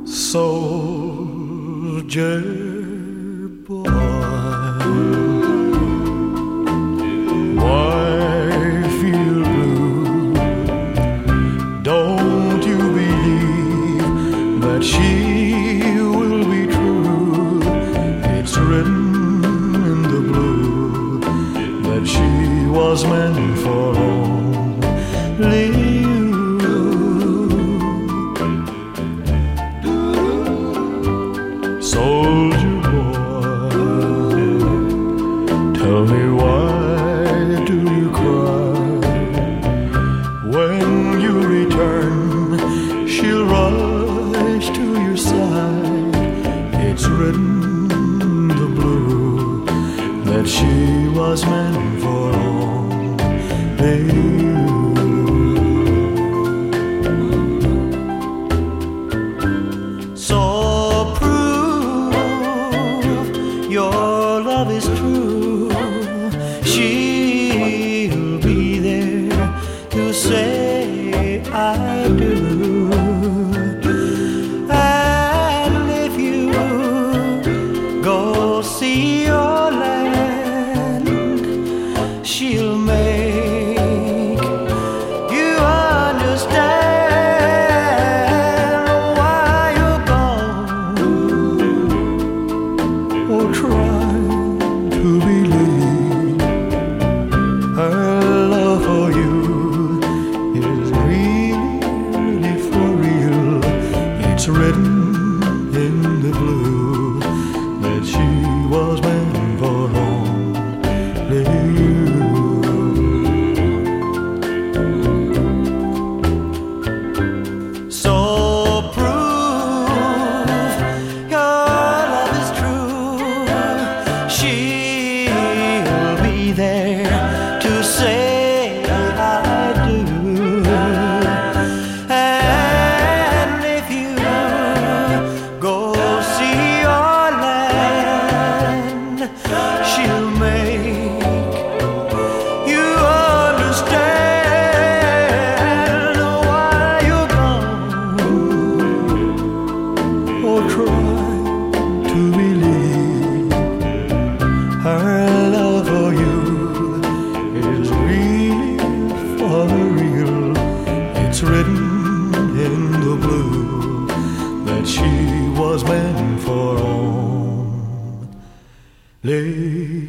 soldier boy. Why feel blue? Don't you believe that she will be true? It's written in the blue that she was meant for only you. Soldier boy, tell me why do you cry? When you return, she'll rush to your side. It's written in the blue that she was meant for only you. Your love is true. She'll be there to say I do. And if you go see your land, she'll make you understand why you're gone. Oh, try to believe her love for you is really for real. It's written in the blue that she was meant for only you. So prove your love is true. She'll be there to say I do. And if you go see your land, she'll make you understand why you're gone. Oh, try to believe her love for you is really for real. It's written in the blue that she was meant for only